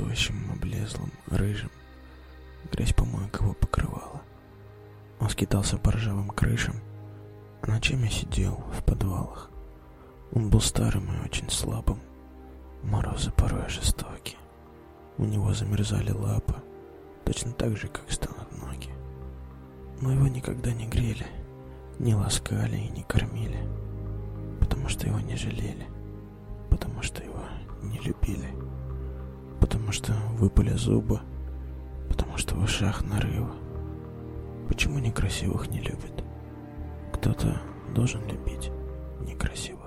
тощим, облезлым, рыжим. Грязь помоек его покрывала. Он скитался по ржавым крышам, а ночами сидел в подвалах. Он был старым и очень слабым. Морозы порой жестоки. У него замерзали лапы, точно так же, как станут ноги. Но его никогда не грели, не ласкали и не кормили, потому что его не жалели, потому что его не любили, потому что выпали зубы, потому что в ушах нарывы. Почему некрасивых не любят? Кто-то должен любить некрасивых.